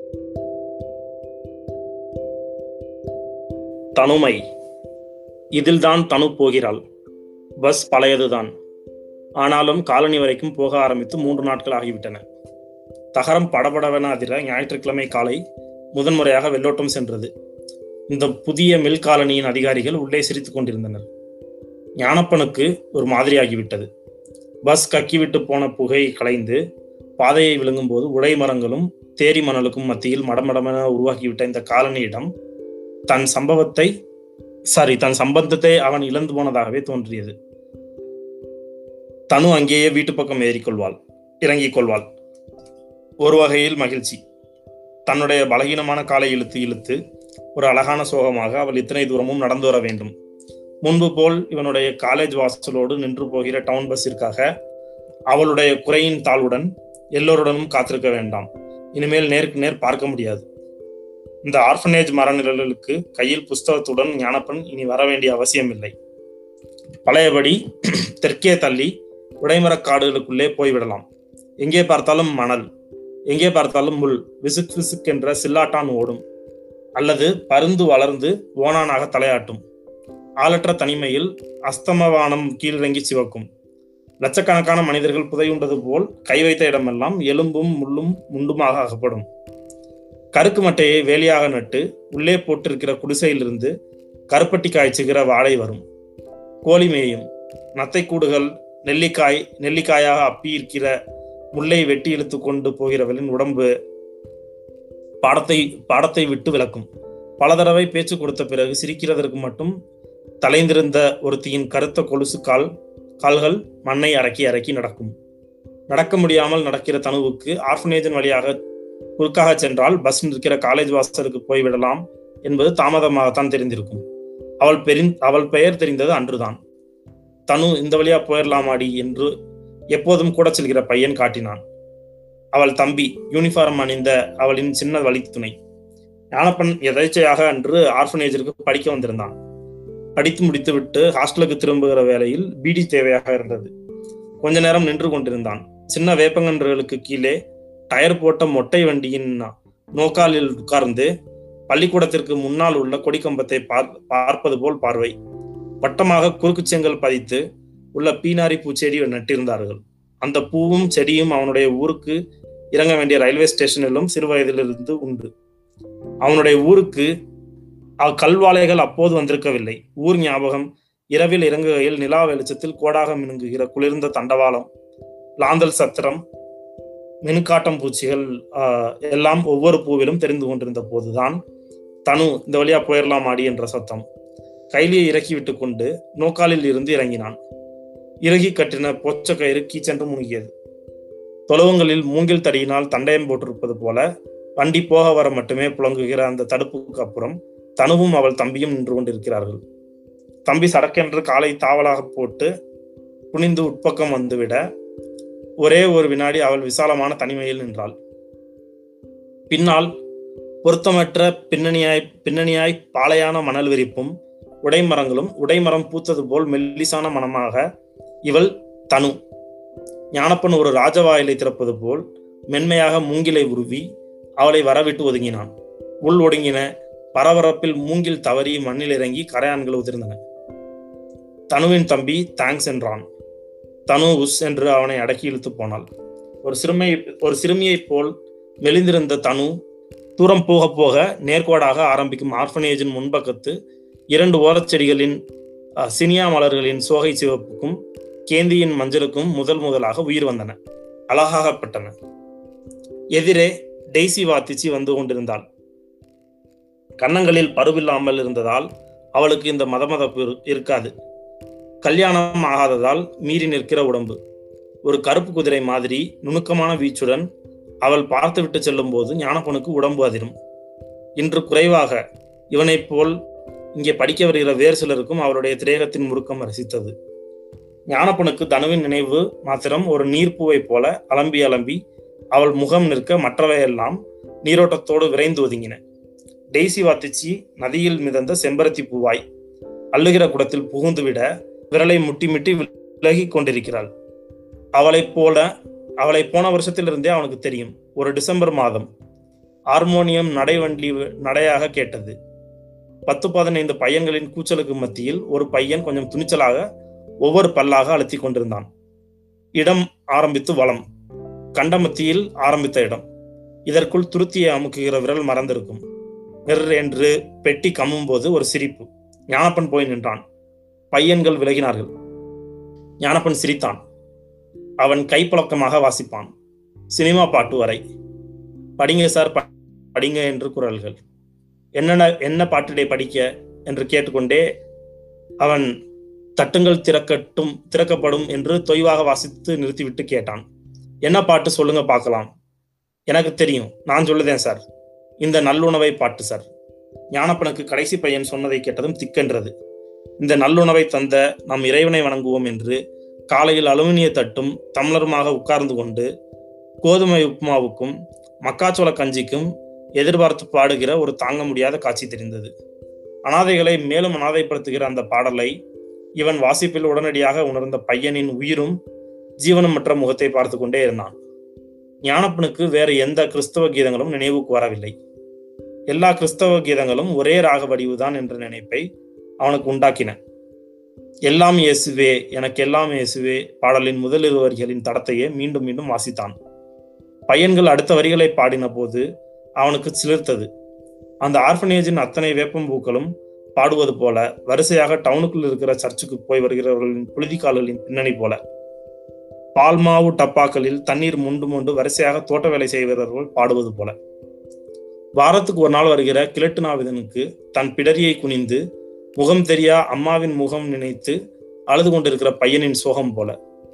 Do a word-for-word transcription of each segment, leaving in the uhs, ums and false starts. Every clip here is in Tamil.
தனுமை. இதில்தான் தனு போகிறாள். பஸ் பழையதுதான். ஆனாலும் காலனி வரைக்கும் போக ஆரம்பித்து மூன்று நாட்கள் ஆகிவிட்டன. தகரம் படபடவென அதிர ஞாயிற்றுக்கிழமை காலை முதன்முறையாக வெள்ளோட்டம் சென்றது. இந்த புதிய மில் காலனியின் அதிகாரிகள் உள்ளே சிரித்துக் கொண்டிருந்தனர். ஞானப்பனுக்கு ஒரு மாதிரியாகிவிட்டது. பஸ் கக்கிவிட்டு போன புகை கலைந்து பாதையை விழுங்கும் போது உடை மரங்களும் தேரி மணலுக்கும் மத்தியில் மடமடமென உருவாக்கிவிட்ட இந்த காலனியிடம் தன் சம்பவத்தை சாரி தன் சம்பந்தத்தை அவன் இழந்து போனதாகவே தோன்றியது. தனு அங்கேயே வீட்டு பக்கம் ஏறிக்கொள்வாள், இறங்கிக் கொள்வாள். ஒரு வகையில் மகிழ்ச்சி. தன்னுடைய பலகீனமான காலை இழுத்து இழுத்து ஒரு அழகான சோகமாக அவள் இத்தனை தூரமும் நடந்து வர வேண்டும். முன்பு போல் இவனுடைய காலேஜ் வாசலோடு நின்று போகிற டவுன் பஸ்ஸிற்காக அவளுடைய குறையின் தாளுடன் எல்லோருடனும் காத்திருக்க வேண்டாம். இனிமேல் நேருக்கு நேர் பார்க்க முடியாது. இந்த ஆர்ஃபனேஜ் மரநிழலுக்கு கையில் புஸ்தகத்துடன் ஞானப்பன் இனி வர வேண்டிய அவசியம் இல்லை. பழையபடி தெற்கே தள்ளி உடைமரக் காடுகளுக்குள்ளே போய்விடலாம். எங்கே பார்த்தாலும் மணல், எங்கே பார்த்தாலும் முள், விசுக் விசுக் என்ற சில்லாட்டான் ஓடும், அல்லது பருந்து வளர்ந்து ஓனானாக தலையாட்டும். ஆளற்ற தனிமையில் அஸ்தமவானம் கீழிறங்கி சிவக்கும். லட்சக்கணக்கான மனிதர்கள் புதையுண்டது போல் கை வைத்த இடமெல்லாம் எலும்பும் முள்ளும் முண்டுமாக அகப்படும். கருக்கு மட்டையை வேலியாக நட்டு உள்ளே போட்டிருக்கிற குடிசையிலிருந்து கருப்பட்டி காய்ச்சுகிற வாடை வரும். கோழி மேயும். நத்தை கூடுகள் நெல்லிக்காய் நெல்லிக்காயாக அப்பி இருக்கிற முல்லை வெட்டி இழுத்து கொண்டு போகிறவளின் உடம்பு பாடத்தை பாடத்தை விட்டு விளக்கும். பல தடவை பேச்சு கொடுத்த பிறகு சிரிக்கிறதற்கு மட்டும் தலைந்திருந்த ஒருத்தியின் கருத்த கொலுசு கால் கால்கள் மண்ணை அரக்கி அரக்கி நடக்கும். நடக்க முடியாமல் நடக்கிற தனுவுக்கு ஆர்ஃபனேஜின் வழியாக குறுக்காக சென்றால் பஸ் நிற்கிற காலேஜ் வாசலுக்கு போய்விடலாம் என்பது தாமதமாகத்தான் தெரிந்திருக்கும். அவள் பெரி அவள் பெயர் தெரிந்தது அன்றுதான். தனு இந்த வழியா போயிடலாமாடி என்று எப்போதும் கூட செல்கிற பையன் காட்டினான். அவள் தம்பி, யூனிஃபார்ம் அணிந்த அவளின் சின்ன வழித்துணை. ஞானப்பன் எதேச்சையாக அன்று ஆர்ஃபனேஜிற்கு படிக்க வந்திருந்தான். படித்து முடித்து விட்டு ஹாஸ்டலுக்கு திரும்புகிற வேளையில் பீடி தேவையாக இருந்தது. கொஞ்ச நேரம் நின்று கொண்டிருந்தான். சின்ன வேப்பங்கன்றுகளுக்கு கீழே டயர் போட்ட மொட்டை வண்டியின் நோக்காலில் உட்கார்ந்து பள்ளிக்கூடத்திற்கு முன்னால் உள்ள கொடிக்கம்பத்தை பார்ப்பது போல் பார்வை. வட்டமாக குறுக்கு செங்கல் பதித்து உள்ள பீனாரி பூச்செடி நட்டிருந்தார்கள். அந்த பூவும் செடியும் அவனுடைய ஊருக்கு இறங்க வேண்டிய ரயில்வே ஸ்டேஷனிலும் சிறு வயதிலிருந்து உண்டு. அவனுடைய ஊருக்கு கல்வாலைகள் அப்போது வந்திருக்கவில்லை. ஊர் ஞாபகம் இரவில் இறங்குகையில் நிலா வெளிச்சத்தில் கோடாக மினுங்குகிற குளிர்ந்த தண்டவாளம், லாந்தல் சத்திரம், மினுக்காட்டம் பூச்சிகள் ஆஹ் எல்லாம் ஒவ்வொரு பூவிலும் தெரிந்து கொண்டிருந்த போதுதான் தனு இந்த வழியா போயிடலாம் ஆடி என்ற சத்தம். கைலியை இறக்கி விட்டு கொண்டு நோக்காலில் இருந்து இறங்கினான். இறகி கட்டின பொச்ச கயிறு கீச்சென்று முங்கியது. தொழுவங்களில் மூங்கில் தடியினால் தண்டயம் போட்டிருப்பது போல வண்டி போக வர மட்டுமே புழங்குகிற அந்த தடுப்புக்கு அப்புறம் தனுவும் அவள் தம்பியும் நின்று கொண்டிருக்கிறார்கள். தம்பி சடக்கென்று காலை தாவலாக போட்டு குனிந்து உட்பக்கம் வந்துவிட ஒரே ஒரு வினாடி அவள் விசாலமான தனிமையில் நின்றாள். பின்னால் பொருத்தமற்ற பின்னணியாய் பின்னணியாய் பாலையான மணல் விரிப்பும் உடைமரங்களும் உடைமரம் பூத்தது போல் மெல்லிசான மனமாக இவள் தனு. ஞானப்பன் ஒரு ராஜவாயிலை திறப்பது போல் மென்மையாக மூங்கிலை உருவி அவளை வரவிட்டு ஒதுங்கினான். உள் ஒடுங்கின பரபரப்பில் மூங்கில் தவறி மண்ணில் இறங்கி கரையான்கள் உதிர்ந்தன. தனுவின் தம்பி தேங்க்ஸ் என்றான். தனு உஸ் என்று அவனை அடக்கி இழுத்து போனாள். ஒரு சிறுமை ஒரு சிறுமியைப் போல் மெலிந்திருந்த தனு தூரம் போக போக நேர்கோடாக ஆரம்பிக்கும் ஆர்ஃபனேஜின் முன்பக்கத்து இரண்டு ஓரச்செடிகளின் சினியா மலர்களின் சோகை சிவப்புக்கும் கேந்தியின் மஞ்சளுக்கும் முதல் முதலாக உயிர் வந்தன, அழகாகப்பட்டன. எதிரே டெய்சி வாத்திச்சி வந்து கொண்டிருந்தாள். கன்னங்களில் பருவில்லாமல் இருந்ததால் அவளுக்கு இந்த மதமதப்பு இருக்காது. கல்யாணம் ஆகாததால் மீறி நிற்கிற உடம்பு. ஒரு கருப்பு குதிரை மாதிரி நுணுக்கமான வீச்சுடன் அவள் பார்த்து விட்டு செல்லும் போது ஞானப்பனுக்கு உடம்பு அதிரும். இன்று குறைவாக இவனைப் போல் இங்கே படிக்க வருகிற வேறு சிலருக்கும் அவளுடைய திரேகத்தின் முறுக்கம் ரசித்தது. ஞானப்பனுக்கு தனுவின் நினைவு மாத்திரம் ஒரு நீர்ப்பூவை போல அலம்பி அலம்பி அவள் முகம் நிற்க மற்றவையெல்லாம் நீரோட்டத்தோடு விரைந்து ஒதுங்கின. டெய்சி வாத்திச்சி நதியில் மிதந்த செம்பருத்தி பூவாய் அள்ளுகிற குடத்தில் புகுந்துவிட விரலை முட்டி முட்டி விலகி கொண்டிருக்கிறாள். அவளை போல அவளை போன வருஷத்திலிருந்தே அவனுக்கு தெரியும். ஒரு டிசம்பர் மாதம் ஹார்மோனியம் நடைவண்டி நடையாக கேட்டது. பத்து பதினைந்து பையன்களின் கூச்சலுக்கு மத்தியில் ஒரு பையன் கொஞ்சம் துணிச்சலாக ஒவ்வொரு பல்லாக அழுத்தி கொண்டிருந்தான். இடம் ஆரம்பித்து வளம், கண்டமத்தியில் ஆரம்பித்த இடம். இதற்குள் துருத்தியை அமுக்குகிற விரல் மறந்திருக்கும். நிர் என்று பெட்டி கம்மும் போது ஒரு சிரிப்பு. ஞானப்பன் போய் நின்றான். பையன்கள் விலகினார்கள். ஞானப்பன் சிரித்தான். அவன் கைப்பழக்கமாக வாசிப்பான். சினிமா பாட்டு வரை. படிங்க சார் படிங்க என்று குரல்கள். என்னென்ன என்ன பாட்டுடே படிக்க என்று கேட்டுக்கொண்டே அவன் தட்டுங்கள் திறக்கட்டும் திறக்கப்படும் என்று தொய்வாக வாசித்து நிறுத்திவிட்டு கேட்டான். என்ன பாட்டு சொல்லுங்க பார்க்கலாம். எனக்கு தெரியும், நான் சொல்லுதேன் சார், இந்த நல்லுணவை பாட்டு சார். ஞானப்பனுக்கு கடைசி பையன் சொன்னதை கேட்டதும் திக்கென்றது. இந்த நல்லுணவை தந்த நம் இறைவனை வணங்குவோம் என்று காலையில் அலுமினிய தட்டும் தமிழருமாக உட்கார்ந்து கொண்டு கோதுமை உப்புமாவுக்கும் மக்காச்சோள கஞ்சிக்கும் எதிர்பார்த்து பாடுகிற ஒரு தாங்க முடியாத காட்சி தெரிந்தது. அனாதைகளை மேலும் அனாதைப்படுத்துகிற அந்த பாடலை இவன் வாசிப்பில் உடனடியாக உணர்ந்த பையனின் உயிரும் ஜீவனமற்ற முகத்தை பார்த்து கொண்டே இருந்தான். ஞானப்பனுக்கு வேற எந்த கிறிஸ்தவ கீதங்களும் நினைவுக்கு வரவில்லை. எல்லா கிறிஸ்தவ கீதங்களும் ஒரே ராக வடிவுதான் என்ற நினைப்பை அவனுக்கு உண்டாக்கின. எல்லாம் இயேசுவே எனக்கு எல்லாம் இயேசுவே பாடலின் முதலிரு வரிகளின் தடத்தையே மீண்டும் மீண்டும் வாசித்தான். பையன்கள் அடுத்த வரிகளை பாடின போது அவனுக்கு சிலிர்த்தது. அந்த ஆர்ஃபனேஜின் அத்தனை வேப்பம்பூக்களும் பாடுவது போல, வரிசையாக டவுனுக்குள் இருக்கிற சர்ச்சுக்கு போய் வருகிறவர்களின் புழுதிக்கால்களின் பின்னணி போல, பால்மாவு டப்பாக்களில் தண்ணீர் முண்டு முண்டு வரிசையாக தோட்ட வேலை செய்கிறவர்கள் பாடுவது போல, வாரத்துக்கு ஒரு நாள் வருகிற கிழட்டு நாவிதனுக்கு தன் பிடரியை குனிந்து முகம் தெரியா அம்மாவின் முகம் நினைத்து அழுது கொண்டிருக்கிற பையனின் சோகம் போல,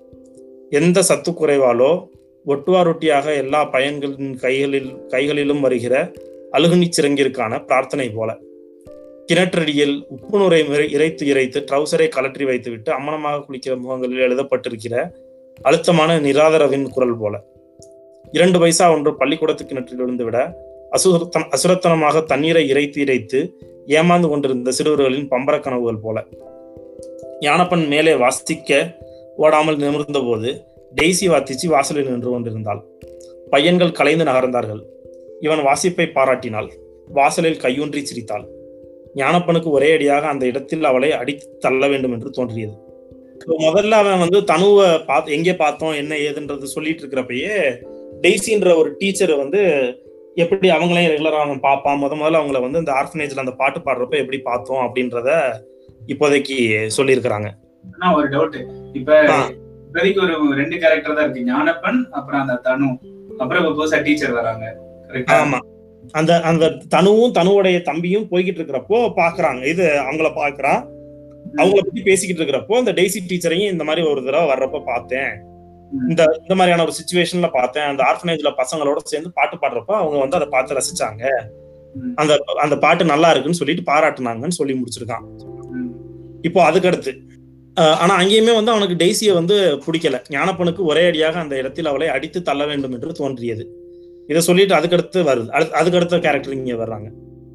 எந்த சத்து குறைவாலோ ஒட்டுவா ரொட்டியாக எல்லா பையன்களின் கைகளில் கைகளிலும் வருகிற அழுகுனிச்சிறங்கிற்கான பிரார்த்தனை போல, கிணற்றடியில் உப்பு நுரை இறைத்து இறைத்து ட்ரௌசரை கலற்றி வைத்துவிட்டு அம்மனமாக குளிக்கிற முகங்களில் எழுதப்பட்டிருக்கிற அழுத்தமான நிராதரவின் குரல் போல, இரண்டு பைசா ஒன்று பள்ளிக்கூடத்து கிணற்றில் விழுந்து விட அசுரத்தன அசுரத்தனமாக தண்ணீரை இறைத்து இறைத்து ஏமாந்து கொண்டிருந்த சிறுவர்களின் பம்பர கனவுகள் போல. ஞானப்பன் மேலே வாசிக்க ஓடாமல் நிமிர்ந்த போது டெய்சி வாத்திச்சு வாசலில் நின்று கொண்டிருந்தாள். பையன்கள் கலைந்து நகர்ந்தார்கள். இவன் வாசிப்பை பாராட்டினாள். வாசலில் கையூன்றி சிரித்தாள். ஞானப்பனுக்கு ஒரே அடியாக அந்த இடத்தில் அவளை அடித்து தள்ள வேண்டும் என்று தோன்றியது. முதல்ல அவன் வந்து தனுவை பார்த்து எங்கே பார்த்தோம் என்ன ஏதுன்றது சொல்லிட்டு இருக்கிறப்பயே டெய்சின்ற ஒரு டீச்சரை வந்து எப்படி அவங்களையும் ரெகுலரா அவன் பார்ப்பான். முத முதல்ல அவங்கள வந்து இந்த ஆர்ஃபனேஜ்ல அந்த பாட்டு பாடுறப்ப எப்படி பார்த்தோம் அப்படின்றத இப்போதைக்கு சொல்லியிருக்கிறாங்க. ஒரு டவுட், இப்ப இப்போதைக்கு ஒரு ரெண்டு கேரக்டர் தான் இருக்கு, ஞானப்பன் அப்புறம் அந்த தனு, அப்புறம் புதுசா டீச்சர் வராங்க. ஆமா, அந்த அந்த தனுவும் தனுவுடைய தம்பியும் போய்கிட்டு இருக்கிறப்போ பாக்குறாங்க, இது அவங்கள பாக்குறான். அவங்கள பத்தி பேசிக்கிட்டு இருக்கிறப்போ இந்த டெய்சி டீச்சரையும் இந்த மாதிரி ஒரு தடவை வர்றப்ப பார்த்தேன், இந்த இந்த மாதிரியான ஒரு சிச்சுவேஷன்ல பார்த்தேன். அந்த ஆர்ஃபனேஜ்ல பசங்களோட சேர்ந்து பாட்டு பாடுறப்ப அவங்க வந்து அதை பார்த்து ரசிச்சாங்க, அந்த அந்த பாட்டு நல்லா இருக்குன்னு சொல்லிட்டு பாராட்டுனாங்கன்னு சொல்லி முடிச்சிருக்கான். இப்போ அதுக்கடுத்து ஆனா அங்கேயுமே வந்து அவனுக்கு டெய்சியை வந்து பிடிக்கல. ஞானப்பனுக்கு ஒரே அடியாக அந்த இடத்தில் அவளை அடித்து தள்ள வேண்டும் என்று தோன்றியது. இதை சொல்லிட்டு அதுக்கடுத்து வருது அதுக்கடுத்த கேரக்டர் இங்க வர்றாங்க.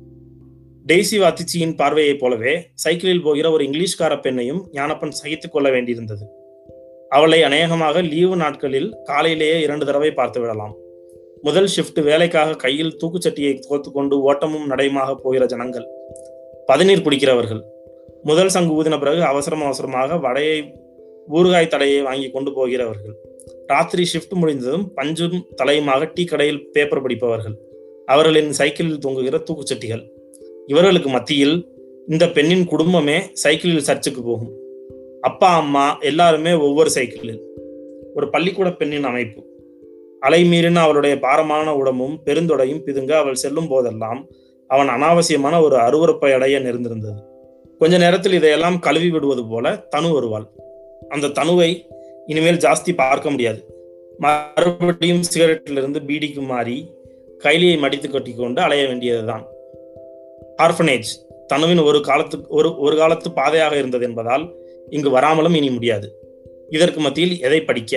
டெய்சி வாத்திச்சியின் பார்வையை போலவே சைக்கிளில் போகிற ஒரு இங்கிலீஷ்கார பெண்ணையும் ஞானப்பன் சகித்துக் கொள்ள வேண்டியிருந்தது. அவளை அநேகமாக லீவு நாட்களில் காலையிலேயே இரண்டு தடவை பார்த்து விடலாம். முதல் ஷிப்ட் வேலைக்காக கையில் தூக்குச்சட்டியை கோர்த்து கொண்டு ஓட்டமும் நடையுமாக போகிற ஜனங்கள், பதநீர் குடிக்கிறவர்கள், முதல் சங்கு ஊதின பிறகு அவசரம் அவசரமாக வடையை ஊறுகாய் தடையை வாங்கி கொண்டு போகிறவர்கள், ராத்திரி ஷிப்ட் முடிந்ததும் பஞ்சும் தலையுமாக டீ கடையில் பேப்பர் படிப்பவர்கள், அவர்களின் சைக்கிளில் தொங்குகிற தூக்குச்சட்டிகள். இவர்களுக்கு மத்தியில் இந்த பெண்ணின் குடும்பமே சைக்கிளில் சர்ச்சுக்கு போகும். அப்பா அம்மா எல்லாருமே ஒவ்வொரு சைக்கிளில். ஒரு பள்ளிக்கூட பெண்ணின் அமைப்பு. அலைமீறின அவளுடைய பாரமான உடம்பும் பெருந்தொடையும் பிதுங்க அவள் செல்லும் போதெல்லாம் அவன் அனாவசியமான ஒரு அருவருப்பை அடைய நேர்ந்திருந்தது. கொஞ்ச நேரத்தில் இதையெல்லாம் கழுவி விடுவது போல தனு வருவாள். அந்த தனுவை இனிமேல் ஜாஸ்தி பார்க்க முடியாது. மறுபடியும் சிகரெட்டிலிருந்து பீடிக்கு மாறி கைலியை மடித்து கட்டி கொண்டு அலைய வேண்டியதுதான். ஆர்ஃபனேஜ் தனுவின் ஒரு காலத்து ஒரு ஒரு காலத்து பாதையாக இருந்தது என்பதால் இங்கு வராமலும் இனி முடியாது. இதற்கு மத்தியில் எதை படிக்க?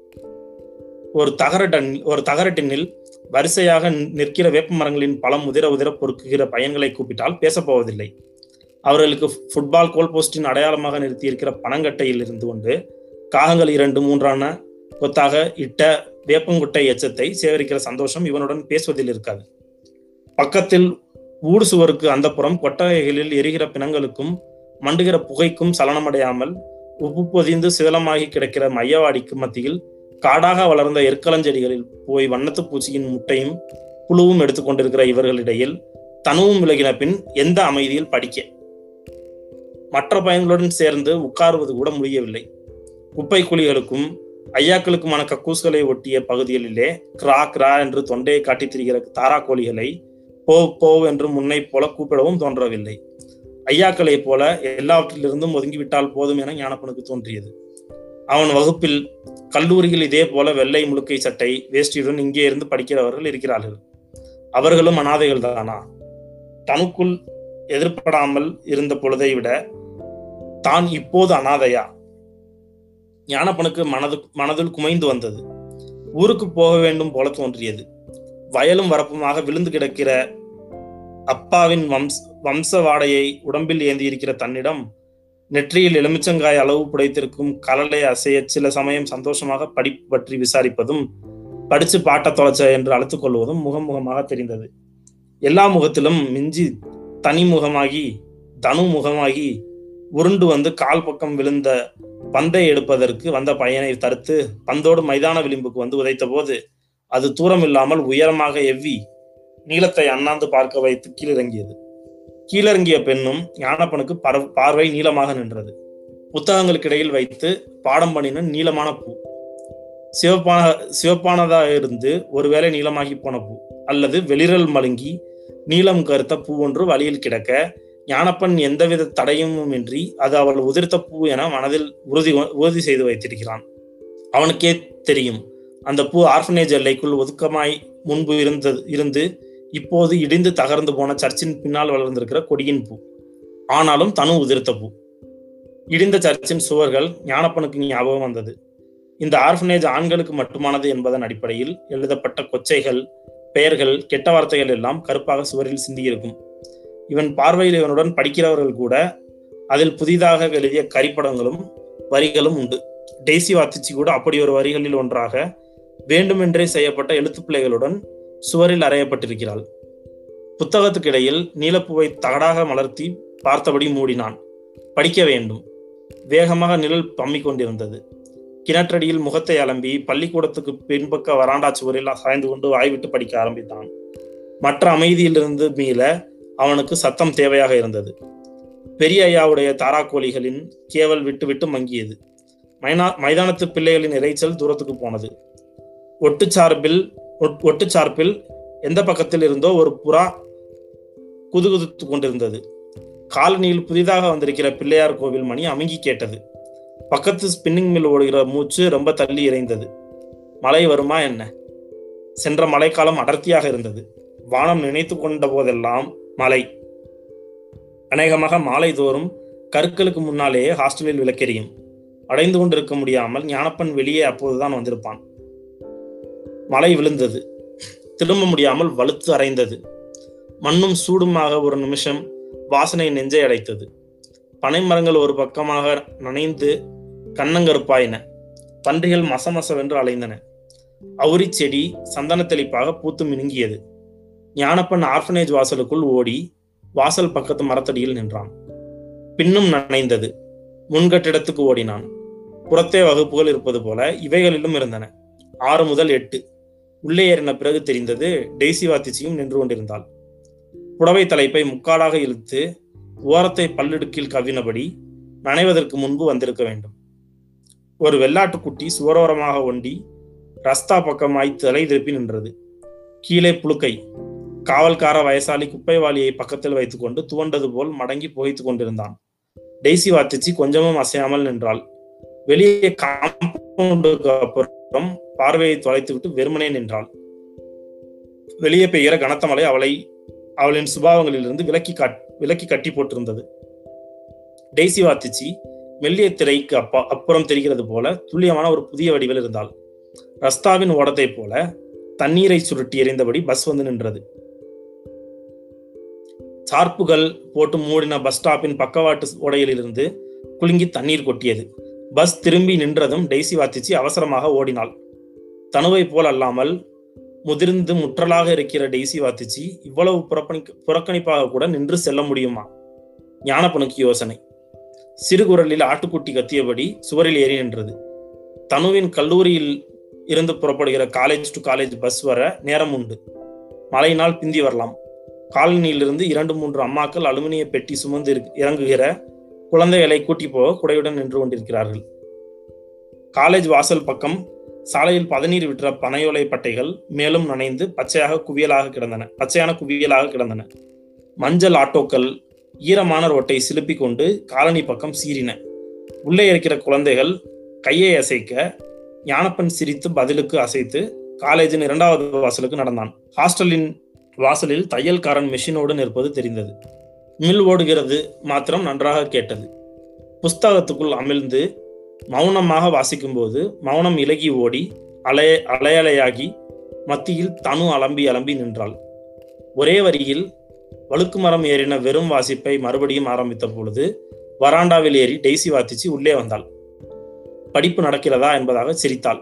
ஒரு தகரடன் ஒரு தகரட்டினில் வரிசையாக நிற்கிற வேப்ப மரங்களின் பழம் உதிர உதிர பொறுக்குகிற பையன்களை கூப்பிட்டால் பேசப்போவதில்லை. அவர்களுக்கு ஃபுட்பால் கோல் போஸ்டின் அடையாளமாக நிறுத்தி இருக்கிற பனங்கட்டையில் இருந்து கொண்டு காகங்கள் இரண்டு மூன்றான கொத்தாக இட்ட வேப்பங்குட்டை எச்சத்தை சேகரிக்கிற சந்தோஷம் இவனுடன் பேசுவதில் இருக்காது. பக்கத்தில் ஊடு சுவருக்கு அந்த புறம் கொட்டகைகளில் எரிகிற பிணங்களுக்கும் மண்டுகிற புகைக்கும் சலனமடையாமல் உப்பு பொதிந்து சிதலமாகி கிடக்கிற மையவாடிக்கு மத்தியில் காடாக வளர்ந்த எற்களஞ்செடிகளில் போய் வண்ணத்து பூச்சியின் முட்டையும் புழுவும் எடுத்துக்கொண்டிருக்கிற இவர்களிடையில் தனுவும் விலகின பின் எந்த அமைதியில் படிக்க? மற்ற பயன்களுடன் சேர்ந்து உட்காருவது கூட முடியவில்லை. குப்பை குழிகளுக்கும் ஐயாக்களுக்குமான கக்கூஸ்களை ஒட்டிய பகுதிகளிலே கிரா கிரா என்று தொண்டையை காட்டி திரிகிற தாராக்கோழிகளை போ போ என்று முன்னை போல கூப்பிடவும் தோன்றவில்லை. ஐயாக்களை போல எல்லாவற்றிலிருந்தும் ஒதுங்கிவிட்டால் போதும் என ஞானப்பனுக்கு தோன்றியது. அவன் வகுப்பில் கல்லூரியில் இதே போல வெள்ளை முழுக்கை சட்டை வேஷ்டியுடன் இங்கே இருந்து படிக்கிறவர்கள் இருக்கிறார்கள். அவர்களும் அனாதைகள் தானா? தனக்குள் எதிர்படாமல் இருந்த பொழுதை விட தான் இப்போது அனாதையா? ஞானப்பனுக்கு மனது மனதில் குமைந்து வந்தது. ஊருக்கு போக வேண்டும் போல தோன்றியது. வயலும் வரப்புமாக விழுந்து கிடக்கிற அப்பாவின் வம்ச வம்ச வாடையை உடம்பில் ஏந்தி இருக்கிற தன்னிடம் நெற்றியில் எலுமிச்சங்காய் அளவு புடைத்திருக்கும் கலலை அசைய சில சமயம் சந்தோஷமாக படிப்பு பற்றி விசாரிப்பதும் படிச்சு பாட்ட தொலைச்ச என்று அழைத்துக் கொள்வதும் முகம் முகமாக தெரிந்தது. எல்லா முகத்திலும் மிஞ்சி தனி முகமாகி தனு முகமாகி உருண்டு வந்து கால் பக்கம் விழுந்த பந்தை எடுப்பதற்கு வந்த பையனை தடுத்து பந்தோடு மைதான விளிம்புக்கு வந்து உதைத்த போது அது தூரம் இல்லாமல் உயரமாக எவ்வி நீளத்தை அண்ணாந்து பார்க்க வைத்து கீழிறங்கியது. கீழிறங்கிய பெண்ணும் ஞானப்பனுக்கு பர பார்வை நீளமாக நின்றது. புத்தகங்களுக்கு இடையில் வைத்து பாடம் பண்ணின நீளமான பூ, சிவப்பான சிவப்பானதாக இருந்து ஒருவேளை நீளமாகி போன பூ, அல்லது வெளிரல் மழுங்கி நீளம் கருத்த பூ ஒன்று வழியில் கிடக்க ஞானப்பன் எந்தவித தடையுமின்றி அது அவள் உதிர்த்த பூ என மனதில் உறுதி உறுதி செய்து வைத்திருக்கிறான். அவனுக்கே தெரியும் அந்த பூ ஆர்ஃபனேஜ் எல்லைக்குள் ஒதுக்கமாய் முன்பு இருந்தது இருந்து இப்போது இடிந்து தகர்ந்து போன சர்ச்சின் பின்னால் வளர்ந்திருக்கிற கொடியின் பூ. ஆனாலும் தனு உதிர்த்த பூ. இடிந்த சர்ச்சின் சுவர்கள் ஞானப்பனுக்கு ஞாபகம் வந்தது. இந்த ஆர்ஃபனேஜ் ஆண்களுக்கு மட்டுமானது என்பதன் அடிப்படையில் எழுதப்பட்ட கொச்சைகள், பெயர்கள், கெட்ட வார்த்தைகள் எல்லாம் கருப்பாக சுவரில் சிந்தியிருக்கும். இவன் பார்வையில் இவனுடன் படிக்கிறவர்கள் கூட அதில் புதிதாக எழுதிய கரிப்படங்களும் வரிகளும் உண்டு. டெய்சி வாத்திச்சி கூட அப்படி ஒரு வரிகளில் ஒன்றாக வேண்டுமென்றே செய்யப்பட்ட எழுத்துப்பிள்ளைகளுடன் சுவரில் அறையப்பட்டிருக்கிறாள். புத்தகத்துக்கு இடையில் நீலப்பூவை தகடாக மலர்த்தி பார்த்தபடி மூடினான். படிக்க வேண்டும். வேகமாக நிழல் பம்மிக் கொண்டிருந்தது. கிணற்றடியில் முகத்தை அலம்பி பள்ளிக்கூடத்துக்கு பின்பக்க வராண்டா சுவரில் சாய்ந்து கொண்டு வாய்விட்டு படிக்க ஆரம்பித்தான். மற்ற அமைதியிலிருந்து மீள அவனுக்கு சத்தம் தேவையாக இருந்தது. பெரிய ஐயாவுடைய தாராக்கோழிகளின் கேவல் விட்டு விட்டு மங்கியது. மைனா மைதானத்து பிள்ளைகளின் இறைச்சல் தூரத்துக்கு போனது. ஒட்டு சார்பில் ஒட்டு சார்பில் எந்த பக்கத்தில் இருந்தோ ஒரு புறா குதுகுதித்து கொண்டிருந்தது. காலனியில் புதிதாக வந்திருக்கிற பிள்ளையார் கோவில் மணி அமுங்கி கேட்டது. பக்கத்து ஸ்பின்னிங் மில் ஓடுகிற மூச்சு ரொம்ப தள்ளி இறைந்தது. மழை வருமா என்ன? சென்ற மழைக்காலம் அடர்த்தியாக இருந்தது. வானம் நினைத்து கொண்ட போதெல்லாம் மழை. அநேகமாக மாலை தோறும் கற்களுக்கு முன்னாலேயே ஹாஸ்டலில் விளக்கெரியும். அடைந்து கொண்டிருக்க முடியாமல் ஞானப்பன் வெளியே அப்போதுதான் வந்திருப்பான். மழை விழுந்தது. திரும்ப முடியாமல் வலுத்து அரைந்தது. மண்ணும் சூடுமாக ஒரு நிமிஷம் வாசனை நெஞ்சை அடைத்தது. பனை மரங்கள் ஒரு பக்கமாக நனைந்து கண்ணங்கருப்பாயின. பன்றிகள் மசமசவென்று அலைந்தன. அவுரி செடி சந்தன தெளிப்பாக பூத்து மினுங்கியது. ஞானப்பன் ஆர்ஃபனேஜ் வாசலுக்குள் ஓடி வாசல் பக்கத்து மரத்தடியில் நின்றான். பின்னும் நனைந்தது. முன்கட்டிடத்துக்கு ஓடினான். புறத்தே வகுப்புகள் இருப்பது போல இவைகளிலும் இருந்தன. ஆறு முதல் எட்டு. உள்ளே ஏறின பிறகு தெரிந்தது டெய்சி வாத்திச்சியும் நின்று கொண்டிருந்தாள். புடவை தலைப்பை முக்காலாக இழுத்து ஓரத்தை பல்லிடுக்கில் கவ்வினபடி நனைவதற்கு முன்பு வந்திருக்க வேண்டும். ஒரு வெள்ளாட்டுக்குட்டி சுவரோரமாக ஒண்டி ரஸ்தா பக்கமாய் தலை திருப்பி நின்றது. கீழே புழுக்கை. காவல்கார வயசாளி குப்பைவாளியை பக்கத்தில் வைத்துக்கொண்டு துவண்டது போல் மடங்கி புகைத்துக் கொண்டிருந்தான். டெய்சி வாத்திச்சி கொஞ்சமும் அசையாமல் நின்றாள். வெளியே காம்பவுண்டுக்கு அப்புறம் பார்வையை தொலைத்துவிட்டு வெறுமனே நின்றாள். வெளியே பெய்கிற கனத்த மழை அவளை அவளின் சுபாவங்களிலிருந்து விலக்கி காட் விலக்கி கட்டி போட்டிருந்தது. டெய்சி வாத்திச்சி மெல்லிய திரைக்கு அப்பா அப்புறம் தெரிகிறது போல துல்லியமான ஒரு புதிய வடிவில் இருந்தாள். ரஸ்தாவின் ஓடத்தை போல தண்ணீரை சுருட்டி எறிந்தபடி பஸ் வந்து நின்றது. சார்புகள் போட்டு மூடின பஸ் ஸ்டாப்பின் பக்கவாட்டு ஓடையிலிருந்து குலுங்கி தண்ணீர் கொட்டியது. பஸ் திரும்பி நின்றதும் டெய்சி வாத்திச்சி அவசரமாக ஓடினாள். தனுவை போல் அல்லாமல் முதிர்ந்து முற்றலாக இருக்கிற டெய்சி வாத்திச்சி இவ்வளவு புறக்கணி புறக்கணிப்பாக கூட நின்று செல்ல முடியுமா? ஞானப்பனுக்கு யோசனை. சிறுகுரலில் ஆட்டுக்குட்டி கத்தியபடி சுவரில் ஏறி நின்றது. தனுவின் கல்லூரியில் இருந்து புறப்படுகிற காலேஜ் டு காலேஜ் பஸ் வர நேரம் உண்டு. மழையினால் பிந்தி வரலாம். காலனியிலிருந்து இரண்டு மூன்று அம்மாக்கள் அலுமினிய பெட்டி சுமந்து இறங்குகிற குழந்தைகளை கூட்டி போக குடையுடன் நின்று கொண்டிருக்கிறார்கள். காலேஜ் வாசல் பக்கம் சாலையில் பதநீர் விற்ற பனையோலை பட்டைகள் மேலும் நனைந்து பச்சையாக குவியலாக கிடந்தன பச்சையான குவியலாக கிடந்தன. மஞ்சள் ஆட்டோக்கள் ஈரமான ரோட்டை சிலுப்பிக் கொண்டு காலனி பக்கம் சீறின. உள்ளே இருக்கிற குழந்தைகள் கையை அசைக்க ஞானப்பன் சிரித்து பதிலுக்கு அசைத்து காலேஜின் இரண்டாவது வாசலுக்கு நடந்தான். ஹாஸ்டலின் வாசலில் தையல்காரன் மெஷினோடு நிற்பது தெரிந்தது. மில் ஓடுகிறது மாத்திரம் நன்றாக கேட்டது. புஸ்தகத்துக்குள் அமிழ்ந்து மௌனமாக வாசிக்கும் போது மௌனம் இலகி ஓடி அலைய அலையலையாகி மத்தியில் தனு அலம்பி அலம்பி நின்றாள். ஒரே வரியில் வழுக்கு மரம் ஏறின வெறும் வாசிப்பை மறுபடியும் ஆரம்பித்த பொழுது வராண்டாவில் ஏறி டெய்சி வாத்திச்சு உள்ளே வந்தாள். படிப்பு நடக்கிறதா என்பதாக சிரித்தாள்.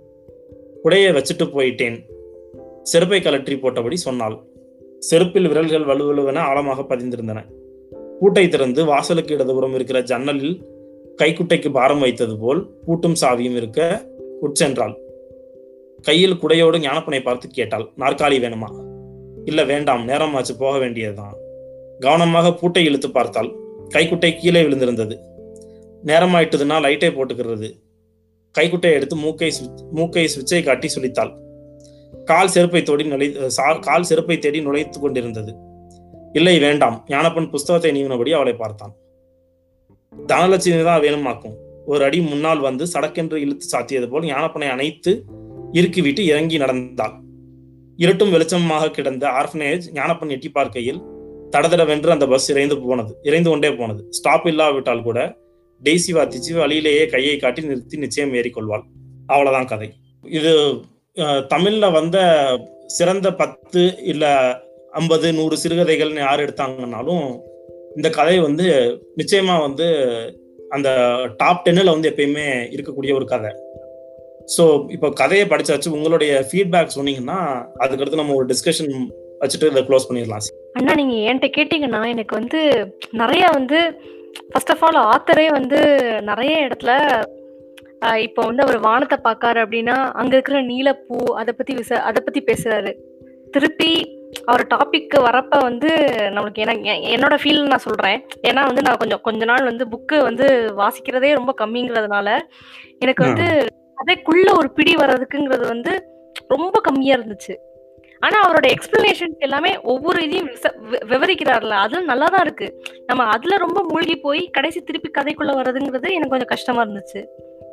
குடையை வச்சுட்டு போயிட்டேன், செருப்பை கலற்றி போட்டபடி சொன்னாள். செருப்பில் விரல்கள் வலுவலுவென ஆழமாக பதிந்திருந்தன. பூட்டை திறந்து வாசலுக்கு இடதுபுறம் இருக்கிற ஜன்னலில் கைக்குட்டைக்கு பாரம் வைத்தது போல் பூட்டும் சாவியும் இருக்க உட்சென்றாள். கையில் குடையோடு ஞானப்பனை பார்த்து கேட்டாள், நாற்காலி வேணுமா? இல்ல வேண்டாம், நேரம் ஆச்சு, போக வேண்டியதுதான். கவனமாக பூட்டை இழுத்து பார்த்தாள். கைக்குட்டை கீழே விழுந்திருந்தது. நேரமாயிட்டதுன்னா லைட்டை போட்டுக்கிறது. கைக்குட்டையை எடுத்து மூக்கை மூக்கை சுவிட்சை காட்டி சுழித்தாள். கால் செருப்பை தோடி நுழை கால் செருப்பை தேடி நுழைத்து கொண்டிருந்தது. இல்லை வேண்டாம். ஞானப்பன் புஸ்தகத்தை நீவினபடி அவளை பார்த்தான். தனலட்சுமி தான் வேணுமாக்கும். ஒரு அடி முன்னால் வந்து சடக்கென்று இழுத்து சாத்தியது போல் ஞானப்பனை அணைத்து இறுக்கி விட்டு இறங்கி நடந்தாள். இருட்டும் வெளிச்சமாக கிடந்த ஆர்ஃபனேஜ் ஞானப்பன் எட்டி பார்க்கையில் தடதடவென்று அந்த பஸ் இறைந்து போனது இறைந்து கொண்டே போனது. ஸ்டாப் இல்லாவிட்டால் கூட டெய்சி வாத்திச்சு வழியிலேயே கையை காட்டி நிறுத்தி நிச்சயம் ஏறிக்கொள்வாள். அவ்வளவுதான் கதை. இது தமிழ்ல வந்த சிறந்த பத்து இல்ல ஐம்பது நூறு சிறுகதைகள்னு யார் எடுத்தாங்கன்னாலும் இந்த கதை வந்து நிச்சயமா வந்து அந்த டாப் டென்னில் வந்து எப்பயுமே இருக்கக்கூடிய ஒரு கதை. ஸோ இப்போ கதையை படிச்சாச்சு. உங்களுடைய ஃபீட்பேக் சொன்னீங்கன்னா அதுக்கடுத்து நம்ம ஒரு டிஸ்கஷன் வச்சுட்டு இதை க்ளோஸ் பண்ணிடலாம். அண்ணா நீங்க என்கிட்ட கேட்டீங்கன்னா எனக்கு வந்து நிறைய வந்து ஃபர்ஸ்ட் ஆஃப் ஆல் ஆத்தரே வந்து நிறைய இடத்துல இப்போ வந்து அவர் வானத்தை பார்க்காரு அப்படின்னா அங்க இருக்கிற நீலப்பூ அதை பத்தி விச அதை பத்தி பேசுறாரு. திருப்பி அவர் டாபிக் வரப்ப வந்து நம்மளுக்கு என்ன என்னோட ஃபீல் நான் சொல்றேன். ஏன்னா வந்து நான் கொஞ்சம் கொஞ்ச நாள் வந்து புக்கு வந்து வாசிக்கிறதே ரொம்ப கம்மிங்கிறதுனால எனக்கு வந்து கதைக்குள்ள ஒரு பிடி வர்றதுக்குங்கிறது வந்து ரொம்ப கம்மியா இருந்துச்சு. ஆனா அவரோட எக்ஸ்பிளனேஷன் எல்லாமே ஒவ்வொரு இதையும் விவரிக்கிறார்ல, அதுல நல்லாதான் இருக்கு. நம்ம அதுல ரொம்ப மூழ்கி போய் கடைசி திருப்பி கதைக்குள்ள வர்றதுங்கிறது எனக்கு கொஞ்சம் கஷ்டமா இருந்துச்சு.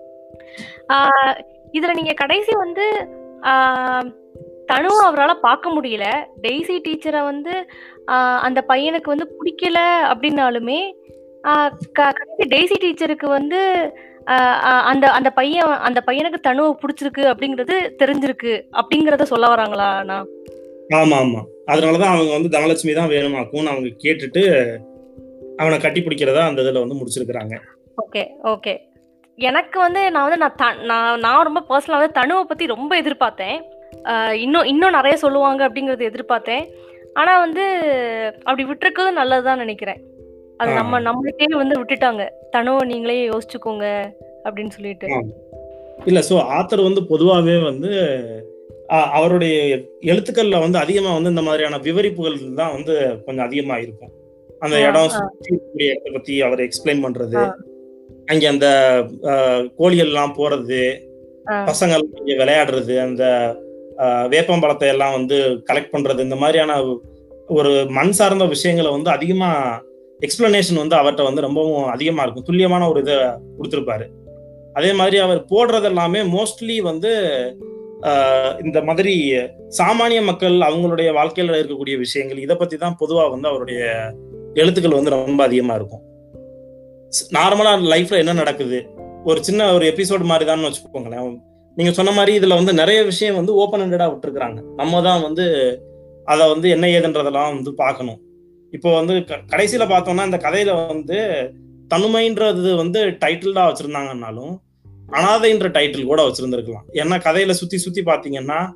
ஆஹ் இதுல நீங்க கடைசி வந்து ஆஹ் தனுவை அவரால் பார்க்க முடியல. டெய்சி டீச்சரை வந்து ஆஹ் அந்த பையனுக்கு வந்து பிடிக்கல அப்படின்னாலுமே ஆஹ் கடைசி டெய்சி டீச்சருக்கு வந்து ஆஹ் அந்த அந்த பையன் அந்த பையனுக்கு தனுவை பிடிச்சிருக்கு அப்படிங்கிறது தெரிஞ்சிருக்கு அப்படிங்கறத சொல்ல வராங்களா? நான் ஆமா ஆமா அதனாலதான் அவங்க வந்து தனலட்சுமி தான் வேணுமாக்கும்னு அவங்க கேட்டுட்டு அவனை கட்டி பிடிக்கிறதா அந்த இதுல வந்து முடிச்சிருக்கிறாங்க. ஓகே ஓகே எனக்கு வந்து நான் வந்து நான் நான் நான் ரொம்ப பர்சனலா வந்து தனுவை பத்தி ரொம்ப எதிர்பார்த்தேன். இன்னும் இன்னும் நிறைய சொல்லுவாங்க அப்படிங்கறது எதிர்பார்த்தேன். ஆனா வந்து அப்படி விட்டுருக்கிறது நல்லதுதான் நினைக்கிறேன். அது நம்ம நம்மளுக்கே வந்து விட்டுட்டாங்க, தனுவை நீங்களே யோசிச்சுக்கோங்க அப்படின்னு சொல்லிட்டு. இல்ல சோ ஆத்தர் வந்து பொதுவாவே வந்து அவருடைய எழுத்துக்கள்ல வந்து அதிகமா வந்து இந்த மாதிரியான விவரிப்புகள் தான் வந்து கொஞ்சம் அதிகமா இருக்கும். அந்த இடம் சுற்றி இடத்தை பத்தி அவர் எக்ஸ்பிளைன் பண்றது, அங்க அந்த கோழிகள் எல்லாம் போறது, பசங்கள் இங்க விளையாடுறது, அந்த வேப்பம்பழத்தை எல்லாம் வந்து கலெக்ட் பண்றது, இந்த மாதிரியான ஒரு மண் சார்ந்த விஷயங்களை வந்து அதிகமா எக்ஸ்பிளனேஷன் வந்து அவர்கிட்ட வந்து ரொம்பவும் அதிகமா இருக்கும். துல்லியமான ஒரு இதை கொடுத்துருப்பாரு. அதே மாதிரி அவர் போடுறது எல்லாமே மோஸ்ட்லி வந்து ஆஹ் இந்த மாதிரி சாமானிய மக்கள் அவங்களுடைய வாழ்க்கையில இருக்கக்கூடிய விஷயங்கள் இதை பத்தி தான் பொதுவா வந்து அவருடைய எழுத்துக்கள் வந்து ரொம்ப அதிகமா இருக்கும். நார்மலா லைஃப்ல என்ன நடக்குது, ஒரு சின்ன ஒரு எபிசோடு மாதிரி தான் வச்சுக்கோங்களேன். நீங்க சொன்ன மாதிரி இதுல வந்து நிறைய விஷயம் வந்து ஓப்பன் ஹெண்டடா விட்டுருக்காங்க. நம்ம தான் வந்து அதை வந்து என்ன ஏதுன்றதெல்லாம் வந்து பார்க்கணும். இப்போ வந்து கடைசியில பார்த்தோம்னா இந்த கதையில வந்து தனுமைன்றது வந்து டைட்டில் தான் வச்சிருந்தாங்கன்னாலும் அனாதைன்ற டைட்டில் கூட வச்சிருந்திருக்கலாம். ஏன்னா கதையில சுத்தி சுத்தி பாத்தீங்கன்னா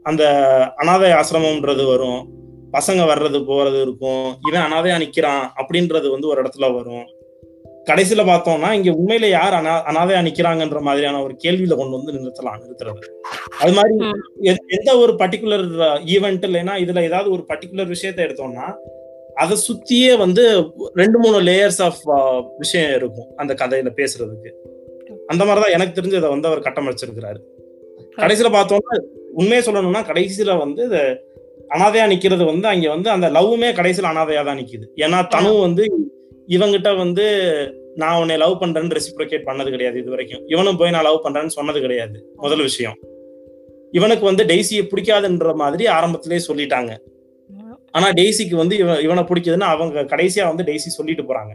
அந்த அனாதை ஆசிரமம்ன்றது வரும், பசங்க வர்றது போறது இருக்கும், இவன் அனாதையா நிக்கிறான் அப்படின்றது வந்து ஒரு இடத்துல வரும். கடைசியில பார்த்தோம்னா இங்க உண்மையில யார் அனா அனாதையா நிக்கிறாங்கன்ற மாதிரியான ஒரு கேள்வியில கொண்டு வந்து நிறுத்தலாம் நிறுத்துறது. அது மாதிரி எந்த ஒரு பர்டிகுலர் ஈவெண்ட் இல்லைன்னா இதுல ஏதாவது ஒரு பர்டிகுலர் விஷயத்த எடுத்தோம்னா அதை சுத்தியே வந்து ரெண்டு மூணு லேயர்ஸ் ஆஃப் விஷயம் இருக்கும் அந்த கதையில பேசுறதுக்கு. அந்த மாதிரிதான் எனக்கு தெரிஞ்சு அதை வந்து அவர் கட்டமைச்சிருக்கிறாரு. கடைசியில பார்த்தோம்னா உண்மையை சொல்லணும்னா கடைசியில வந்து அனாதையா நிக்கிறது வந்து அங்க வந்து அந்த லவ்வுமே கடைசியில அனாதையா தான் நிக்குது. ஏன்னா தனு வந்து இவங்கிட்ட வந்து நான் உன்னை லவ் பண்றேன்னு ரெசிப்ரோகேட் பண்ணது கிடையாது இது வரைக்கும். இவனும் போய் நான் லவ் பண்றேன்னு சொன்னது கிடையாது. முதல் விஷயம், இவனுக்கு வந்து டெய்ஸியை பிடிக்காதுன்ற மாதிரி ஆரம்பத்திலேயே சொல்லிட்டாங்க. ஆனா டெய்ஸிக்கு வந்து இவன் இவனை பிடிக்குதுன்னு அவங்க கடைசியா வந்து டெய்ஸி சொல்லிட்டு போறாங்க.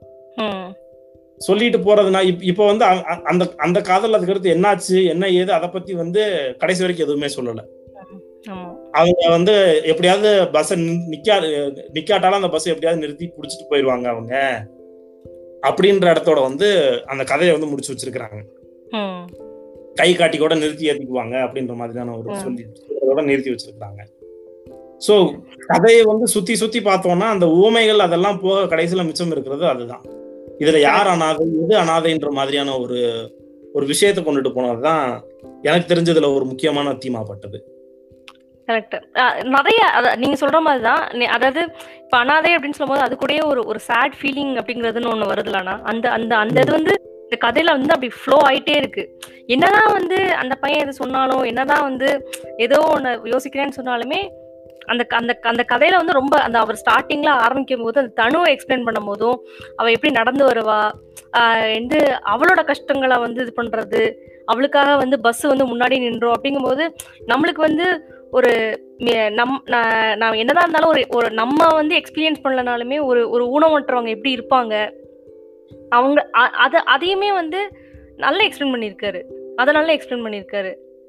சொல்லிட்டு போறதுனா இப்ப வந்து அந்த அந்த காதல் அதுக்கு அடுத்து என்னாச்சு என்ன ஏது அதை பத்தி வந்து கடைசி வரைக்கும் எதுவுமே சொல்லல. அவங்க வந்து எப்படியாவது பஸ் நிக்கா நிக்காட்டாலும் அந்த பஸ் எப்படியாவது நிறுத்தி புடிச்சிட்டு போயிருவாங்க அவங்க அப்படின்ற இடத்தோட வந்து அந்த கதையை வந்து முடிச்சு வச்சிருக்கிறாங்க. கை காட்டி கூட நிறுத்தி ஏத்திக்குவாங்க அப்படின்ற மாதிரியான ஒரு சொல்லி நிறுத்தி வச்சிருக்காங்க. சோ கதையை வந்து சுத்தி சுத்தி பார்த்தோம்னா அந்த ஊமைகள் அதெல்லாம் போக கடைசியில மிச்சம் இருக்கிறது அதுதான். இதுல யார் அனாதை எது அனாதைன்ற மாதிரியான ஒரு ஒரு விஷயத்தை கொண்டுட்டு போனதுதான் எனக்கு தெரிஞ்சதுல ஒரு முக்கியமான தீமாப்பட்டது. கரெக்ட். நிறைய நீங்க சொல்ற மாதிரிதான். அதாவது இப்ப அனாதை அப்படின்னு சொல்லும் போது அது கூட ஒரு ஒரு சேட் ஃபீலிங் அப்படிங்கறதுன்னு ஒண்ணு வருதுலனா அந்த அந்த அந்த இது வந்து இந்த கதையில வந்து அப்படி ஃப்ளோ ஆயிட்டே இருக்கு. என்னதான் வந்து அந்த பையன் எது சொன்னாலும் என்னதான் வந்து ஏதோ ஒண்ணு யோசிக்கிறேன்னு சொன்னாலுமே அந்த அந்த அந்த கதையில வந்து ரொம்ப அந்த அவர் ஸ்டார்டிங்ல ஆரம்பிக்கும் போது அந்த தனுவை எக்ஸ்பிளைன் பண்ணும் போதும் அவ எப்படி நடந்து வருவா, ஆஹ் வந்து அவளோட கஷ்டங்களை வந்து இது பண்றது, அவளுக்காக வந்து பஸ் வந்து முன்னாடி நின்றோம் அப்படிங்கும் போது நம்மளுக்கு வந்து ஒரு நம் நான் என்னதான் இருந்தாலும் ஒரு ஒரு நம்ம வந்து எக்ஸ்பீரியன்ஸ் பண்ணலனாலுமே ஒரு ஒரு ஊனமற்றவங்க எப்படி இருப்பாங்க அவங்க அத அதையுமே வந்து நல்லா எக்ஸ்பிளைன் பண்ணியிருக்காரு. அதை நல்லா எக்ஸ்பிளைன் பண்ணியிருக்காரு.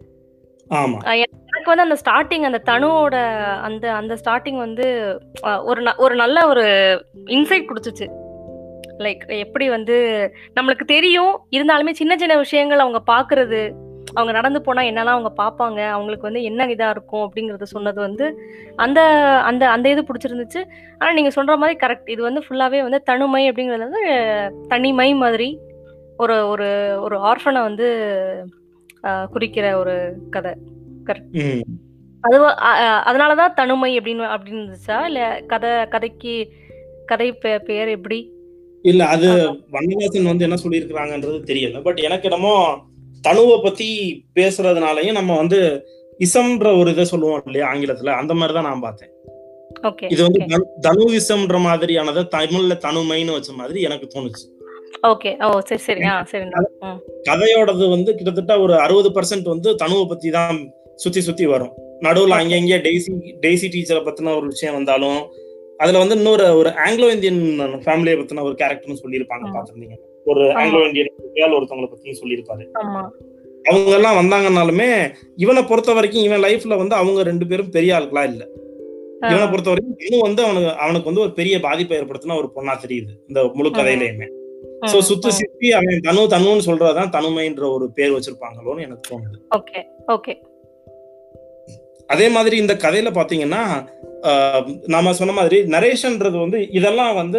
எனக்கு வந்து அந்த ஸ்டார்டிங் அந்த தனுவோட அந்த அந்த ஸ்டார்டிங் வந்து ஒரு ஒரு நல்ல ஒரு இன்சைட் கொடுத்துச்சு. லைக் எப்படி வந்து நம்மளுக்கு தெரியும் இருந்தாலுமே சின்ன சின்ன விஷயங்கள் அவங்க பாக்குறது, அவங்க நடந்து போனா என்னெல்லாம் அவங்க பார்ப்பாங்க, அவங்களுக்கு வந்து என்ன இதா இருக்கும் அப்படிங்கறத சொன்னது வந்து அந்த அந்த அந்த இது பிடிச்சிருந்துச்சு. ஆனா நீங்க சொல்ற மாதிரி கரெக்ட், இது வந்து ஃபுல்லாவே வந்து தனிமை அப்படிங்கிறது வந்து தனிமை மாதிரி ஒரு ஒரு ஒரு ஆர்ஃபனை வந்து குறிக்கிற ஒரு கதை. கரெக்ட். அது அதனாலதான் தனிமை அப்படின்னு அப்படின்னு இருந்துச்சா இல்ல கதை கதைக்கு கதை பெயர் எப்படி? இல்ல அது வண்ணதாசன் வந்து என்ன சொல்லியிருக்கிறாங்கன்றது தெரியல. பட் எனக்கு என்னமோ தனுவை பத்தி பேசுறதுனாலயும் நம்ம வந்து இசம்ன்ற ஒரு இதை சொல்லுவோம் இல்லையா ஆங்கிலத்துல, அந்த மாதிரிதான் நான் பார்த்தேன். இது வந்து தனுவிசம்ன்ற மாதிரியானதை தமிழ்ல தனுமைன்னு வச்ச மாதிரி எனக்கு தோணுச்சு. ஓகே. ஓ சரி சரி. ஆ சரி. கதையோடது வந்து கிட்டத்தட்ட ஒரு அறுபது பர்சன்ட் வந்து தனுவை பத்தி தான் சுத்தி சுத்தி வரும். நடுவுல அங்கங்க டெய்ஸி டெய்ஸி டீச்சரை பத்தின ஒரு விஷயம் வந்தாலும் அதுல வந்து இன்னொரு ஒரு ஆங்கிலோ இந்தியன் ஃபேமிலியை பத்தின ஒரு கேரக்டர்னு சொல்லியிருப்பாங்க. பாத்திருந்தீங்க, ஒரு ஆங்கிலோ இந்தியன் கேர்ள் ஒருத்தவங்களை பத்தியும் சொல்லியிருப்பாரு. அவங்க எல்லாம் வந்தாங்கன்னாலுமே இவனை பொறுத்த வரைக்கும் இவன் லைஃப்ல வந்து அவங்க ரெண்டு பேரும் பெரிய ஆட்களா இல்ல. இவனை பொறுத்த வரைக்கும் இன்னும் வந்து அவனுக்கு அவனுக்கு வந்து ஒரு பெரிய பாதிப்பை ஏற்படுத்தின ஒரு பொண்ணா தெரியுது இந்த முழு கதையிலயுமே. சோ சுத்தி சுத்தி அவன் தனு தனுன்னு சொல்றதுதான் தனுமைன்ற ஒரு பேர் வச்சிருப்பாங்களோன்னு எனக்கு தோணுது. Okay okay. அதே மாதிரி இந்த கதையில பாத்தீங்கன்னா நாம சொன்ன மாதிரி நரேஷன்ன்றது வந்து இதெல்லாம் வந்து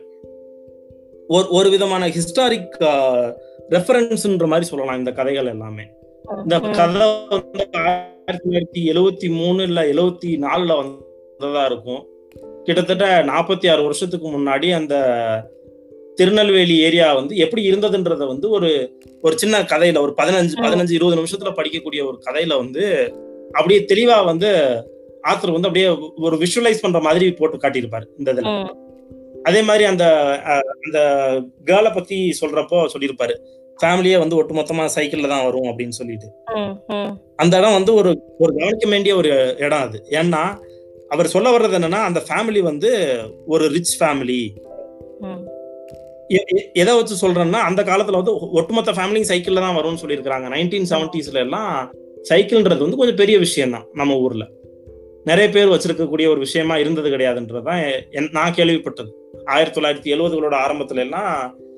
ஒரு விதமான ஹிஸ்டாரிக் ரெஃபரன்ஸ்ன்ற மாதிரி சொல்லலாம். இந்த கதைகள் எல்லாமே இந்த கதை வந்து ஆயிரத்தி தொள்ளாயிரத்தி எழுவத்தி மூணு இல்ல எழுவத்தி நாலுல வந்ததா இருக்கும். கிட்டத்தட்ட நாற்பத்தி ஆறு வருஷத்துக்கு முன்னாடி அந்த திருநெல்வேலி ஏரியா வந்து எப்படி இருந்ததுன்றத வந்து ஒரு ஒரு சின்ன கதையில ஒரு பதினஞ்சு பதினஞ்சு இருபது நிமிஷத்துல படிக்கக்கூடிய ஒரு கதையில வந்து அப்படியே தெளிவா வந்து ஆத்தர் வந்து அப்படியே ஒரு விஷுவலைஸ் பண்ற மாதிரி போட்டு காட்டியிருப்பாரு இந்த இதுல. அதே மாதிரி அந்த அந்த கேர்ளை பத்தி சொல்றப்போ சொல்லியிருப்பாரு, ஃபேமிலியே வந்து ஒட்டுமொத்தமா சைக்கிள்ல தான் வரும் அப்படின்னு சொல்லிட்டு. அந்த இடம் வந்து ஒரு ஒரு கவனிக்க வேண்டிய ஒரு இடம் அது. ஏன்னா அவர் சொல்ல வர்றது என்னன்னா அந்த ஃபேமிலி வந்து ஒரு ரிச் ஃபேமிலி. எதை வச்சு சொல்றேன்னா அந்த காலத்துல வந்து ஒட்டுமொத்த ஃபேமிலியும் சைக்கிள்ல தான் வரும்னு சொல்லியிருக்காங்க. நைன்டீன் செவன்டிஸ்ல எல்லாம் சைக்கிள்ன்றது வந்து கொஞ்சம் பெரிய விஷயம் தான். நம்ம ஊர்ல நிறைய பேர் வச்சிருக்கக்கூடிய ஒரு விஷயமா இருந்தது கிடையாதுன்றதுதான் நான் கேள்விப்பட்டது. ஆயிரத்தி தொள்ளாயிரத்தி எழுபதுகளோட ஆரம்பத்துல எல்லாம்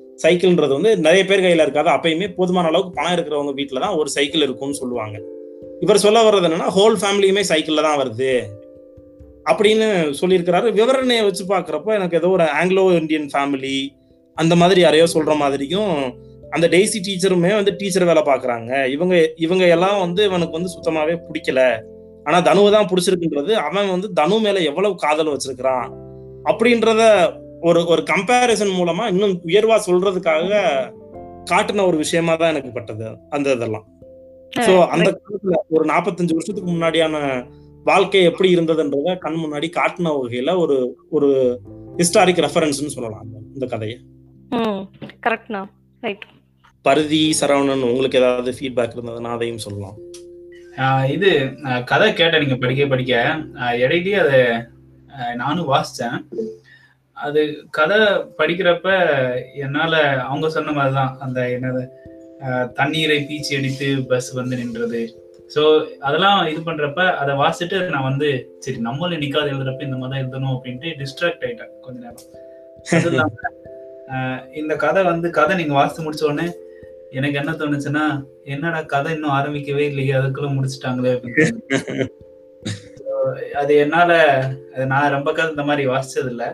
சைக்கிள்ன்றது வந்து நிறைய பேர் கையில இருக்காது. அப்பயுமே போதுமான அளவுக்கு பணம் இருக்கிறவங்க வீட்டுலதான் ஒரு சைக்கிள் இருக்கும்னு சொல்லுவாங்க. இவர் சொல்ல வர்றது என்னன்னா ஹோல் ஃபேமிலியுமே சைக்கிள்ல தான் வருது அப்படின்னு சொல்லியிருக்கிறாரு. விவரணையை வச்சு பாக்குறப்ப எனக்கு ஏதோ ஒரு ஆங்கிலோ இந்தியன் ஃபேமிலி அந்த மாதிரி யாரையோ சொல்ற மாதிரியும், அந்த டெய்ஸி டீச்சருமே வந்து டீச்சர் வேலை பாக்குறாங்க, இவங்க இவங்க எல்லாம் வந்து இவனுக்கு வந்து சுத்தமாவே பிடிக்கல, ஆனா தனுவை தான் பிடிச்சிருக்குன்றது அவன் வந்து தனு மேல எவ்வளவு காதல் வச்சிருக்கிறான் அப்படின்றத ஒரு ஒரு கம்பேரிசன் மூலமா இன்னும் உயர்வா சொல்றதுக்காக காட்டுன ஒரு விஷயமா தான் எனக்கு பட்டது அந்த இதெல்லாம். சோ அந்த காலத்துல ஒரு நாற்பத்தஞ்சு வருஷத்துக்கு முன்னாடியான வாழ்க்கை எப்படி இருந்ததுன்றத கண் முன்னாடி காட்டின வகையில ஒரு ஒரு ஹிஸ்டாரிக் ரெஃபரன்ஸ்னு சொல்லலாம் இந்த கதையை. கரெக்ட்னா ரைட். பருதி சரவணன் உங்களுக்கு ஏதாவது ஃபீட்பேக் இருந்ததுன்னா அதையும் சொல்லலாம். இது கதை கேட்ட நீங்க படிக்க படிக்க இடையிலேயே அதை நானும் வாசிச்சேன். அது கதை படிக்கிறப்ப என்னால அவங்க சொன்ன மாதிரிதான் அந்த என்னது தண்ணீரை பீச்சி அடித்து பஸ் வந்து நின்றது, ஸோ அதெல்லாம் இது பண்றப்ப அதை வாசிட்டு நான் வந்து சரி நம்மளும் நிக்காது எழுதுறப்ப இந்த மாதிரி எழுதணும் அப்படின்ட்டு டிஸ்ட்ராக்ட் ஆயிட்டேன் கொஞ்ச நேரம். அது இல்லாம இந்த கதை வந்து கதை நீங்க வாசித்து முடிச்ச உடனே எனக்கு என்ன தோணுச்சுன்னா, என்னடா கதை இன்னும் ஆரம்பிக்கவே இல்லையே அதுக்குள்ள முடிச்சுட்டாங்களே அப்படின்னு. அது என்னால நான் ரொம்ப கதை இந்த மாதிரி வாசிச்சது இல்லை.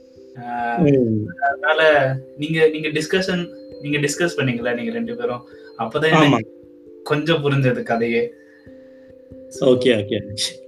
அதனால நீங்க நீங்க டிஸ்கஷன் நீங்க டிஸ்கஸ் பண்ணீங்களா நீங்க ரெண்டு பேரும், அப்பதான் கொஞ்சம் புரிஞ்சது கதையே. ஓகே ஓகே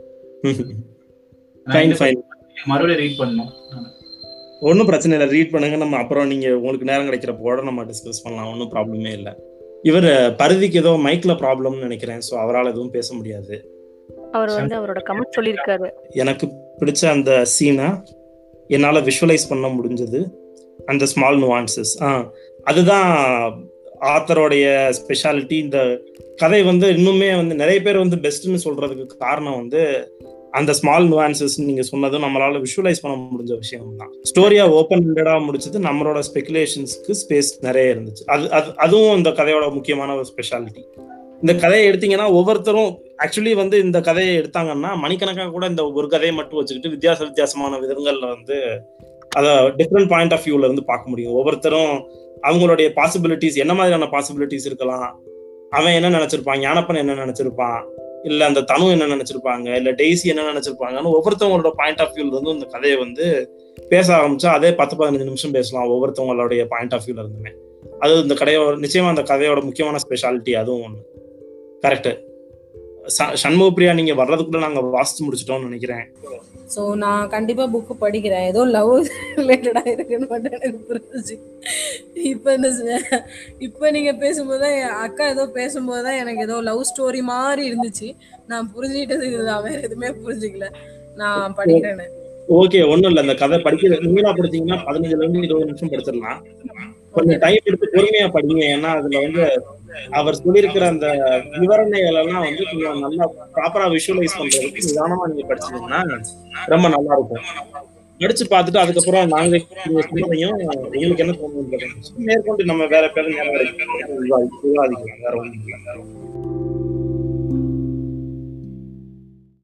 மறுபடியும் ரீட் பண்ணணும். ஒன்றும் பிரச்சனை இல்லை, ரீட் பண்ணுங்க. நம்ம அப்புறம் நீங்க உங்களுக்கு நேரம் கிடைக்கிறப்போ நம்ம டிஸ்கஸ் பண்ணலாம், ஒன்றும் ப்ராப்ளமே இல்லை. இவர் பருதிக்கு ஏதோ மைக்ல ப்ராப்ளம்னு நினைக்கிறேன், ஸோ அவரால் எதுவும் பேச முடியாது. அவர் வந்து அவரோட கமெண்ட் சொல்லியிருக்காரு. எனக்கு பிடிச்ச அந்த சீனை என்னால் விஷுவலைஸ் பண்ண முடிஞ்சது, அந்த ஸ்மால் நுவான்சஸ். ஆ அதுதான் ஆத்தரோடைய ஸ்பெஷாலிட்டி. இந்த கதை வந்து இன்னுமே வந்து நிறைய பேர் வந்து பெஸ்ட்னு சொல்றதுக்கு காரணம் வந்து அந்த ஸ்மால் நுவான்சஸ் நீங்க சொன்னதும் நம்மளால விஷுவலைஸ் பண்ண முடிஞ்ச விஷயம் தான். ஸ்டோரியா ஓப்பன் ஹெண்டடா முடிச்சது, நம்மளோட ஸ்பெகுலேஷன்ஸ்க்கு ஸ்பேஸ் நிறைய இருந்துச்சு. அது அது அதுவும் இந்த கதையோட முக்கியமான ஒரு ஸ்பெஷாலிட்டி. இந்த கதையை எடுத்தீங்கன்னா ஒவ்வொருத்தரும் ஆக்சுவலி வந்து இந்த கதையை எடுத்தாங்கன்னா மணிக்கணக்காக கூட இந்த ஒரு கதையை மட்டும் வச்சுக்கிட்டு வித்தியாச வித்தியாசமான விதங்கள்ல வந்து அதை டிஃப்ரெண்ட் பாயிண்ட் ஆஃப் வியூல இருந்து பார்க்க முடியும். ஒவ்வொருத்தரும் அவங்களுடைய பாசிபிலிட்டிஸ் என்ன மாதிரியான பாசிபிலிட்டிஸ் இருக்கலாம், அவன் என்ன நினைச்சிருப்பான், ஞானப்பன் என்ன நினைச்சிருப்பான், இல்ல அந்த தனு என்ன நினைச்சிருப்பாங்க, இல்ல டெய்ஸி என்ன நினைச்சிருப்பாங்கன்னு ஒவ்வொருத்தவங்களோட பாயிண்ட் ஆஃப் வியூல இருந்து இந்த கதையை வந்து பேச ஆரம்பிச்சா அதே பத்து பதினஞ்சு நிமிஷம் பேசலாம் ஒவ்வொருத்தவங்களுடைய பாயிண்ட் ஆஃப் வியூல இருந்துமே. அது இந்த கதையோட நிச்சயமா அந்த கதையோட முக்கியமான ஸ்பெஷாலிட்டி அதுவும் ஒண்ணு. கரெக்ட். சண்முகப்பிரியா, நீங்க வர்றதுக்குள்ள நாங்க வாசிச்சு முடிச்சிட்டோம்னு நினைக்கிறேன். ஸோ நான் கண்டிப்பா புக்கு படிக்கிறேன். ஏதோ லவ் ரிலேட்டடா இருக்குன்னு மட்டும் எனக்கு புரிஞ்சிச்சு. இப்போ இந்த இப்போ நீங்க பேசும்போதுதான் அக்கா ஏதோ பேசும்போதுதான் எனக்கு ஏதோ லவ் ஸ்டோரி மாதிரி இருந்துச்சு. நான் புரிஞ்சுக்கிட்டது இதுதான், வேற எதுவுமே புரிஞ்சுக்கல. நான் படிக்கிறேன்னு. ஓகே, ஒண்ணும் இல்ல. அந்த கதை படிக்கிற நீங்களா படிச்சீங்கன்னா பதினஞ்சுல இருந்து இருபது நிமிஷம் படிச்சிடலாம். கொஞ்சம் டைம் எடுத்து பொறுமையா படிங்க. ஏன்னா அதுல வந்து அவர் சொல்லியிருக்கிற அந்த விவரணைகள் எல்லாம் வந்து கொஞ்சம் நல்லா ப்ராப்பரா விஷுவலைஸ் பண்றதுக்கு நிதானமா நீங்க படிச்சீங்கன்னா ரொம்ப நல்லா இருக்கும். படிச்சு பார்த்துட்டு அதுக்கப்புறம் நாங்க சொன்னதையும் உங்களுக்கு என்ன தோணுது மேற்கொண்டு நம்ம வேற பேர் நேரம் விவாதிக்கலாம். வேற ஒன்றும் இல்லை.